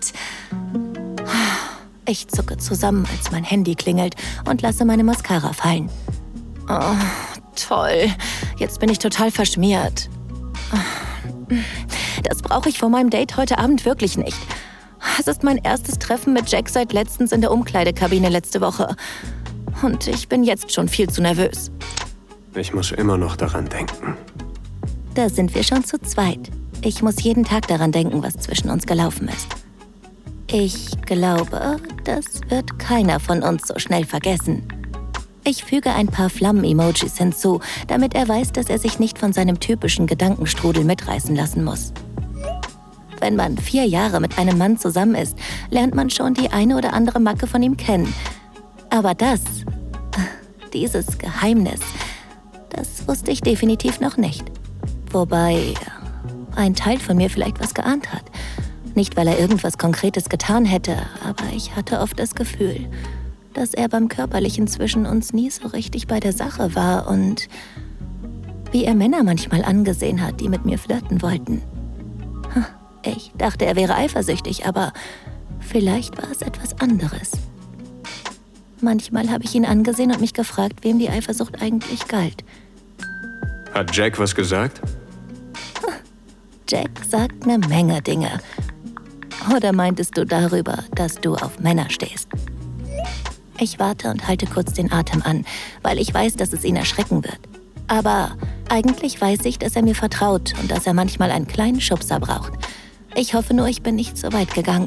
Gott. Ich zucke zusammen, als mein Handy klingelt und lasse meine Mascara fallen. Oh, toll. Jetzt bin ich total verschmiert. Das brauche ich vor meinem Date heute Abend wirklich nicht. Es ist mein erstes Treffen mit Jack seit letztens in der Umkleidekabine letzte Woche. Und ich bin jetzt schon viel zu nervös. Ich muss immer noch daran denken. Da sind wir schon zu zweit. Ich muss jeden Tag daran denken, was zwischen uns gelaufen ist. Ich glaube, das wird keiner von uns so schnell vergessen. Ich füge ein paar Flammen-Emojis hinzu, damit er weiß, dass er sich nicht von seinem typischen Gedankenstrudel mitreißen lassen muss. Wenn man 4 Jahre mit einem Mann zusammen ist, lernt man schon die eine oder andere Macke von ihm kennen. Aber dieses Geheimnis, das wusste ich definitiv noch nicht. Wobei ein Teil von mir vielleicht was geahnt hat. Nicht, weil er irgendwas Konkretes getan hätte, aber ich hatte oft das Gefühl, dass er beim Körperlichen zwischen uns nie so richtig bei der Sache war und wie er Männer manchmal angesehen hat, die mit mir flirten wollten. Ich dachte, er wäre eifersüchtig, aber vielleicht war es etwas anderes. Manchmal habe ich ihn angesehen und mich gefragt, wem die Eifersucht eigentlich galt. Hat Jack was gesagt? Jack sagt eine Menge Dinge. Oder meintest du darüber, dass du auf Männer stehst? Ich warte und halte kurz den Atem an, weil ich weiß, dass es ihn erschrecken wird. Aber eigentlich weiß ich, dass er mir vertraut und dass er manchmal einen kleinen Schubser braucht. Ich hoffe nur, ich bin nicht so weit gegangen.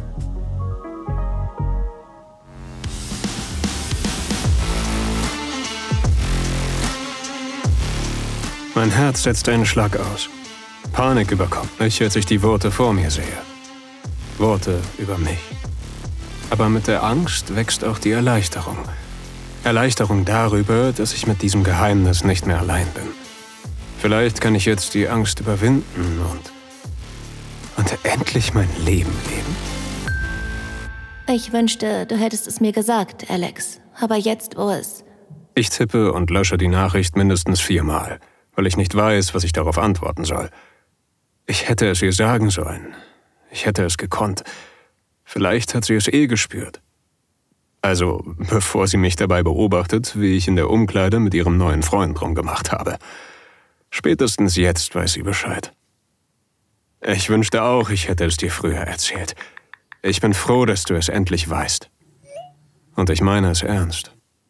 Mein Herz setzt einen Schlag aus. Panik überkommt mich, als ich die Worte vor mir sehe. Worte über mich. Aber mit der Angst wächst auch die Erleichterung. Erleichterung darüber, dass ich mit diesem Geheimnis nicht mehr allein bin. Vielleicht kann ich jetzt die Angst überwinden und endlich mein Leben leben. Ich wünschte, du hättest es mir gesagt, Alex. Aber jetzt, wo es... Ich tippe und lösche die Nachricht mindestens 4-mal, weil ich nicht weiß, was ich darauf antworten soll. Ich hätte es ihr sagen sollen. Ich hätte es gekonnt. Vielleicht hat sie es gespürt. Also, bevor sie mich dabei beobachtet, wie ich in der Umkleide mit ihrem neuen Freund rumgemacht habe. Spätestens jetzt weiß sie Bescheid. Ich wünschte auch, ich hätte es dir früher erzählt. Ich bin froh, dass du es endlich weißt. Und ich meine es ernst.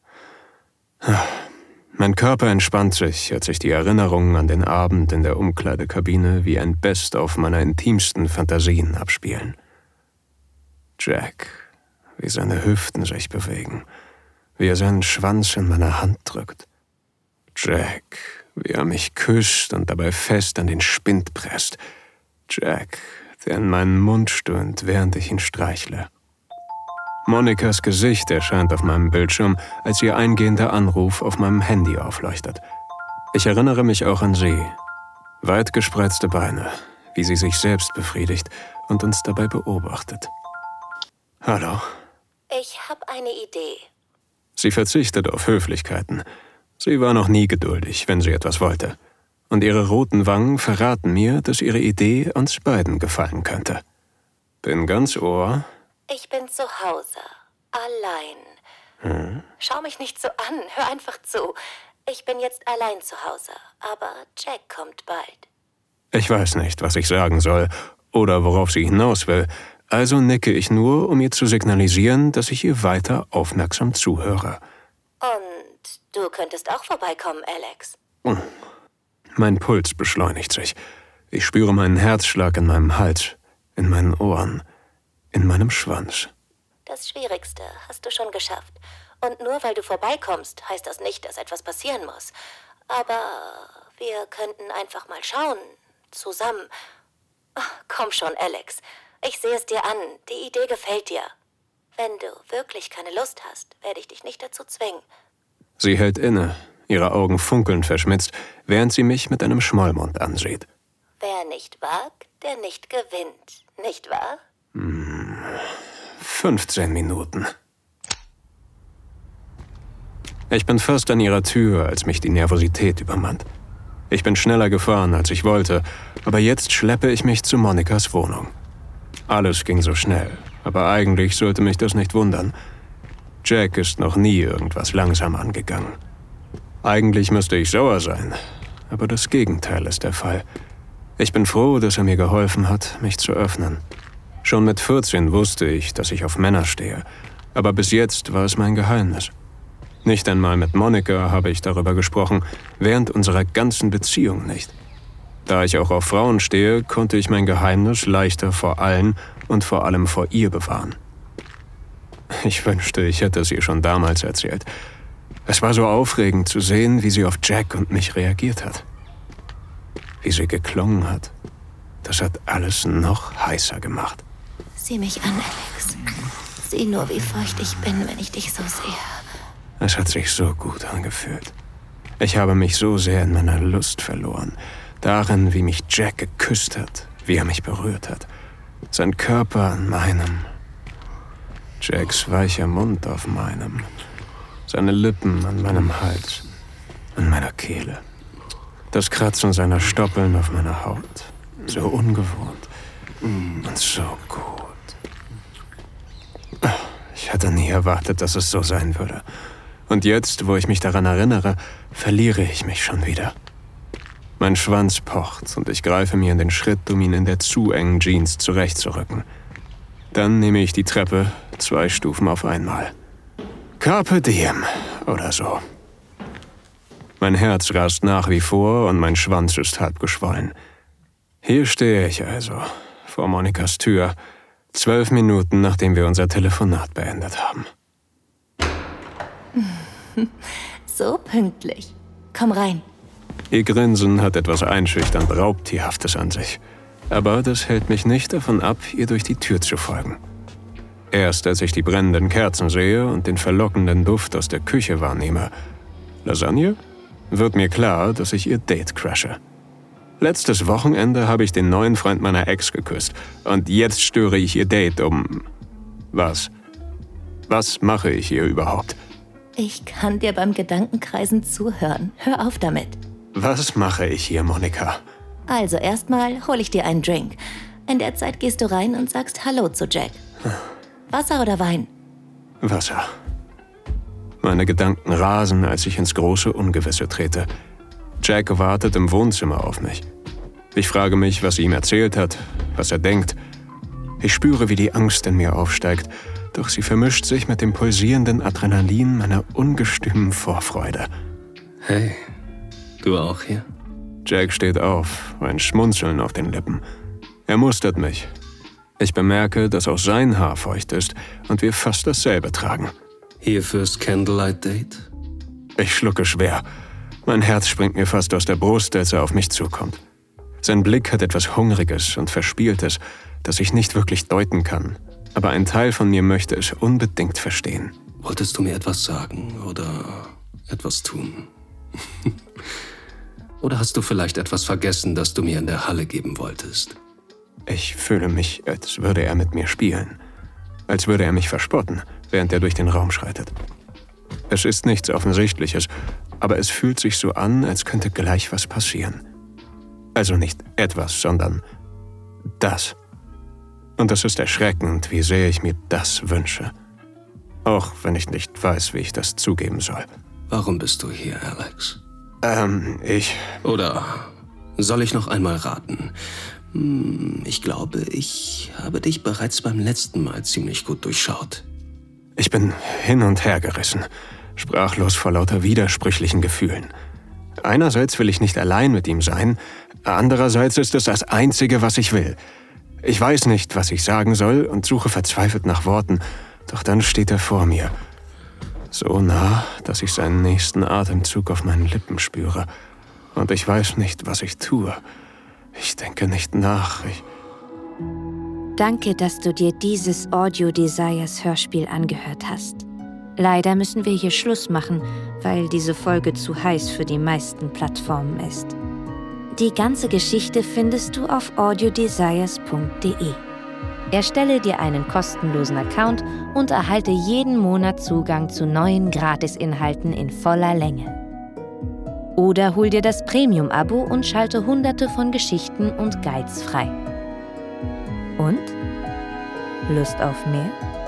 Mein Körper entspannt sich, als sich die Erinnerungen an den Abend in der Umkleidekabine wie ein Best-of meiner intimsten Fantasien abspielen. Jack, wie seine Hüften sich bewegen, wie er seinen Schwanz in meine Hand drückt. Jack, wie er mich küsst und dabei fest an den Spind presst. Jack, der in meinen Mund stöhnt, während ich ihn streichle. Monikas Gesicht erscheint auf meinem Bildschirm, als ihr eingehender Anruf auf meinem Handy aufleuchtet. Ich erinnere mich auch an sie. Weit gespreizte Beine, wie sie sich selbst befriedigt und uns dabei beobachtet. Hallo. Ich habe eine Idee. Sie verzichtet auf Höflichkeiten. Sie war noch nie geduldig, wenn sie etwas wollte. Und ihre roten Wangen verraten mir, dass ihre Idee uns beiden gefallen könnte. Bin ganz Ohr. Ich bin zu Hause. Allein. Schau mich nicht so an, hör einfach zu. Ich bin jetzt allein zu Hause, aber Jack kommt bald. Ich weiß nicht, was ich sagen soll oder worauf sie hinaus will, also nicke ich nur, um ihr zu signalisieren, dass ich ihr weiter aufmerksam zuhöre. Und du könntest auch vorbeikommen, Alex. Mein Puls beschleunigt sich. Ich spüre meinen Herzschlag in meinem Hals, in meinen Ohren, in meinem Schwanz. Das Schwierigste hast du schon geschafft. Und nur weil du vorbeikommst, heißt das nicht, dass etwas passieren muss. Aber wir könnten einfach mal schauen. Zusammen. Komm schon, Alex. Ich sehe es dir an. Die Idee gefällt dir. Wenn du wirklich keine Lust hast, werde ich dich nicht dazu zwingen. Sie hält inne, ihre Augen funkeln verschmitzt, während sie mich mit einem Schmollmund ansieht. Wer nicht wagt, der nicht gewinnt. Nicht wahr? 15 Minuten. Ich bin fast an ihrer Tür, als mich die Nervosität übermannt. Ich bin schneller gefahren, als ich wollte, aber jetzt schleppe ich mich zu Monikas Wohnung. Alles ging so schnell, aber eigentlich sollte mich das nicht wundern. Jack ist noch nie irgendwas langsam angegangen. Eigentlich müsste ich sauer sein, aber das Gegenteil ist der Fall. Ich bin froh, dass er mir geholfen hat, mich zu öffnen. Schon mit 14 wusste ich, dass ich auf Männer stehe, aber bis jetzt war es mein Geheimnis. Nicht einmal mit Monica habe ich darüber gesprochen, während unserer ganzen Beziehung nicht. Da ich auch auf Frauen stehe, konnte ich mein Geheimnis leichter vor allen und vor allem vor ihr bewahren. Ich wünschte, ich hätte es ihr schon damals erzählt. Es war so aufregend zu sehen, wie sie auf Jack und mich reagiert hat. Wie sie geklungen hat. Das hat alles noch heißer gemacht. Sieh mich an, Alex. Sieh nur, wie feucht ich bin, wenn ich dich so sehe. Es hat sich so gut angefühlt. Ich habe mich so sehr in meiner Lust verloren. Darin, wie mich Jack geküsst hat, wie er mich berührt hat. Sein Körper an meinem. Jacks weicher Mund auf meinem. Seine Lippen an meinem Hals. An meiner Kehle. Das Kratzen seiner Stoppeln auf meiner Haut. So ungewohnt. Und so gut. Ich hatte nie erwartet, dass es so sein würde. Und jetzt, wo ich mich daran erinnere, verliere ich mich schon wieder. Mein Schwanz pocht und ich greife mir in den Schritt, um ihn in der zu engen Jeans zurechtzurücken. Dann nehme ich die Treppe 2 Stufen auf einmal. Carpe diem oder so. Mein Herz rast nach wie vor und mein Schwanz ist halb geschwollen. Hier stehe ich also, vor Monicas Tür, 12 Minuten, nachdem wir unser Telefonat beendet haben. So pünktlich. Komm rein. Ihr Grinsen hat etwas einschüchternd Raubtierhaftes an sich. Aber das hält mich nicht davon ab, ihr durch die Tür zu folgen. Erst als ich die brennenden Kerzen sehe und den verlockenden Duft aus der Küche wahrnehme, Lasagne, wird mir klar, dass ich ihr Date crashe. Letztes Wochenende habe ich den neuen Freund meiner Ex geküsst und jetzt störe ich ihr Date um... Was? Was mache ich hier überhaupt? Ich kann dir beim Gedankenkreisen zuhören. Hör auf damit. Was mache ich hier, Monica? Also erstmal hole ich dir einen Drink. In der Zeit gehst du rein und sagst Hallo zu Jack. Wasser oder Wein? Wasser. Meine Gedanken rasen, als ich ins große Ungewisse trete. Jack wartet im Wohnzimmer auf mich. Ich frage mich, was sie ihm erzählt hat, was er denkt. Ich spüre, wie die Angst in mir aufsteigt, doch sie vermischt sich mit dem pulsierenden Adrenalin meiner ungestümen Vorfreude. Hey, du auch hier? Jack steht auf, ein Schmunzeln auf den Lippen. Er mustert mich. Ich bemerke, dass auch sein Haar feucht ist und wir fast dasselbe tragen. Hier fürs Candlelight-Date? Ich schlucke schwer. Mein Herz springt mir fast aus der Brust, als er auf mich zukommt. Sein Blick hat etwas Hungriges und Verspieltes, das ich nicht wirklich deuten kann. Aber ein Teil von mir möchte es unbedingt verstehen. Wolltest du mir etwas sagen oder etwas tun? Oder hast du vielleicht etwas vergessen, das du mir in der Halle geben wolltest? Ich fühle mich, als würde er mit mir spielen. Als würde er mich verspotten, während er durch den Raum schreitet. Es ist nichts Offensichtliches, aber es fühlt sich so an, als könnte gleich was passieren. Also nicht etwas, sondern das. Und es ist erschreckend, wie sehr ich mir das wünsche. Auch wenn ich nicht weiß, wie ich das zugeben soll. Warum bist du hier, Alex? Oder soll ich noch einmal raten? Ich glaube, ich habe dich bereits beim letzten Mal ziemlich gut durchschaut. Ich bin hin und her gerissen, sprachlos vor lauter widersprüchlichen Gefühlen. Einerseits will ich nicht allein mit ihm sein, andererseits ist es das Einzige, was ich will. Ich weiß nicht, was ich sagen soll und suche verzweifelt nach Worten, doch dann steht er vor mir. So nah, dass ich seinen nächsten Atemzug auf meinen Lippen spüre. Und ich weiß nicht, was ich tue. Ich denke nicht nach. Danke, dass du dir dieses Audio Desires Hörspiel angehört hast. Leider müssen wir hier Schluss machen, weil diese Folge zu heiß für die meisten Plattformen ist. Die ganze Geschichte findest du auf audiodesires.de. Erstelle dir einen kostenlosen Account und erhalte jeden Monat Zugang zu neuen Gratisinhalten in voller Länge. Oder hol dir das Premium-Abo und schalte Hunderte von Geschichten und Guides frei. Und? Lust auf mehr?